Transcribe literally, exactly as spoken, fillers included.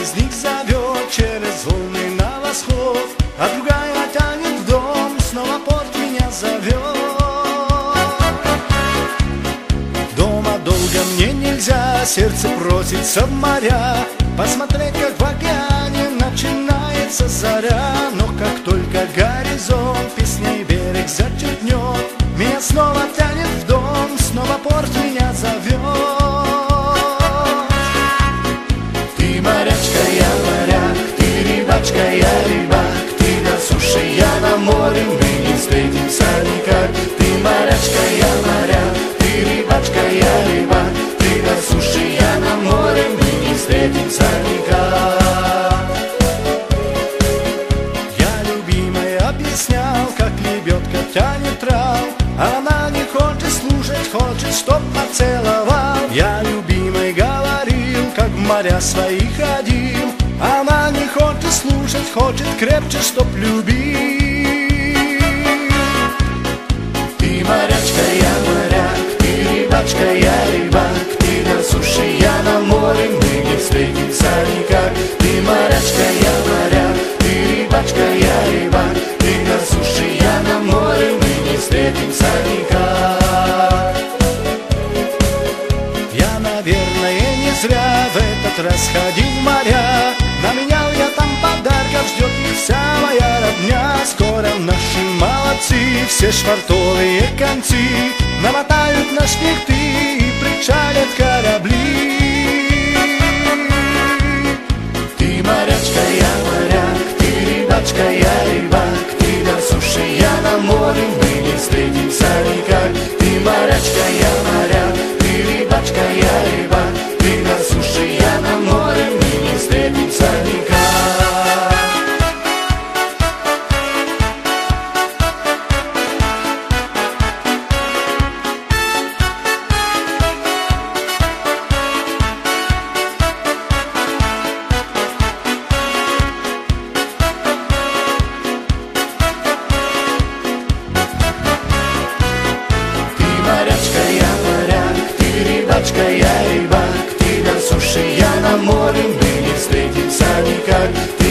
из них зовет через волны на восход, а другая тянет в дом, снова порт меня зовет. Дома долго мне нельзя, сердце просится в моря, посмотреть, как в океане начинается заря. Но как только горизонт песней берег зачеркнет, меня снова тянет в дом, снова порт меня зовет. Ты морячка, я моряк, ты рыбачка, я рыбак, ты на суше, я на море, мы не встретимся никак. Ты морячка, я моряк, ты рыбачка, я рыбак, ты на суше, я на море, мы не встретимся никак. Я любимой объяснял, как лебедка тянет трав, а она не хочет слушать, хочет, чтоб поцеловал. Я любимой говорил, как в моря свои ходил, она не хочет слушать, хочет крепче, чтоб любил. Ты морячка, я моряк, ты рыбачка, я рыбак, ты на суше, я на море, мы не встретимся никак. Ты морячка, я моряк, ты рыбачка, я рыбак, ты на суше, я на море, мы не встретимся никак. Я, наверное, не зря в этот раз ходил в моря, наменял я там подарков, ждет их вся моя родня. Скоро наши молодцы все швартовые концы намотают на шпихты и причалят корабли. Ты морячка, я моряк, ты рыбачка, я рыбак, ты на суше, я на море, мы не встретимся никак. Ты морячка, я моряк, ты рыбачка, я рыбак, ты на суше, я на море, мы не встретимся никак. Я рыбак, ты на суше, я на море, мы не встретимся никак.